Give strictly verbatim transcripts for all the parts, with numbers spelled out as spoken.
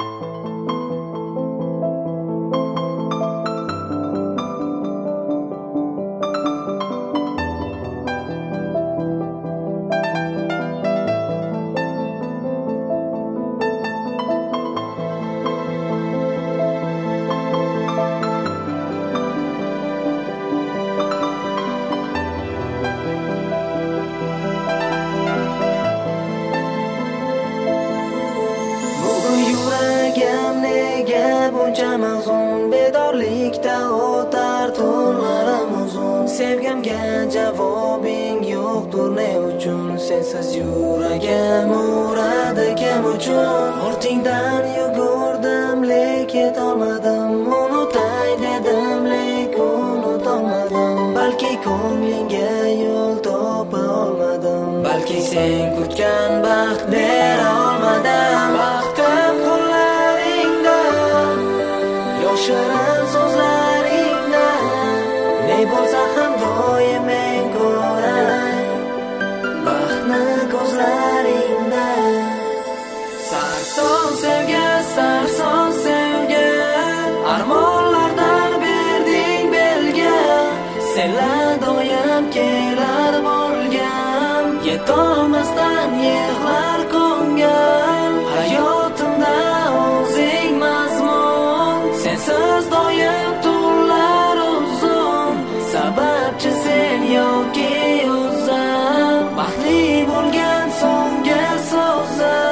Buncha mahzun bedorlikda o'tar tunlarim uzun. Sevgimga javobing yo'qdir ne uchun? Sensiz yuragim uradi kim uchun? Ortingdan yugurdim lek yetolmadim. Unutay dedim lek unutolmadim. Balki ko'nglingga yo'l topa olmadim. Balki sen kutgan baxt bera olmadim. Baxtim qo'llaringda, yoshirin so'zlaringda, ne bo'lsa ham doim men ko'ray baxtni ko'zlaringda. Sarson sevgi, sarson sevgi, armonlardan berding belga. Senlar doim kelar bo'lgam, yetolmasdan yig'lar ko'ngil. Hayotimda o'zing mazmun, sensiz doim tunlar uzun. Sababchi sen yoki o'zim, baxtli bo'lgan so'nggi so'zim.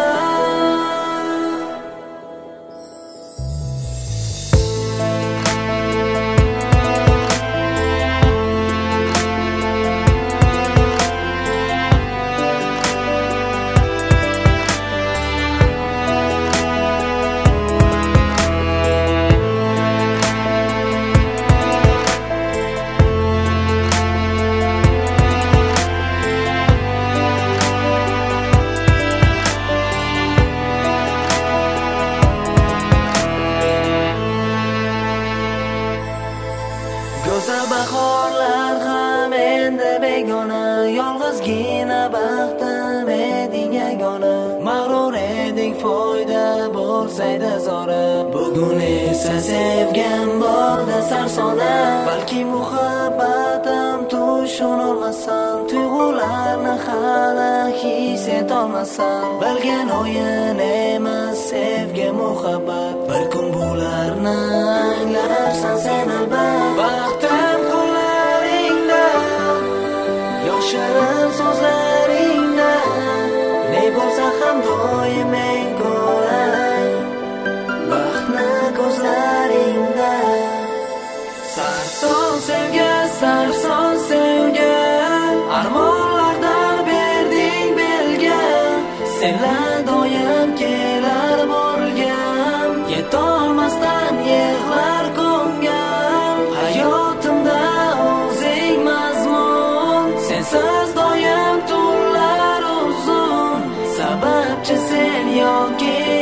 Go'zal bahorlar ham endi begona, yolg'izgina baxtim eding yagona. Mag'rur eding foyda bo'lsaydi zora, bugun esa sevgim borda sarsona. Balki muhabbatim tushunolmasam, tuyg'ularni hali his etolmasam. Bilgan o'yin emas sevgi muhabbat, bir kun bularni anglarsan sen albat. Baxtim qo'llaringda, yoshirin so'zlaringda, ne bo'lsa ham doim men ko'ray baxtni ko'zlaringda. Sarson sevgi, sarson sevgi, armonlardan berding belga. Senlar doim kelar bo'lgam, yetolmasdan yig'lar ko'ngil. Hayotimda o'zing mazmun, sensiz doim tunlar uzun. Sababchi sen yoki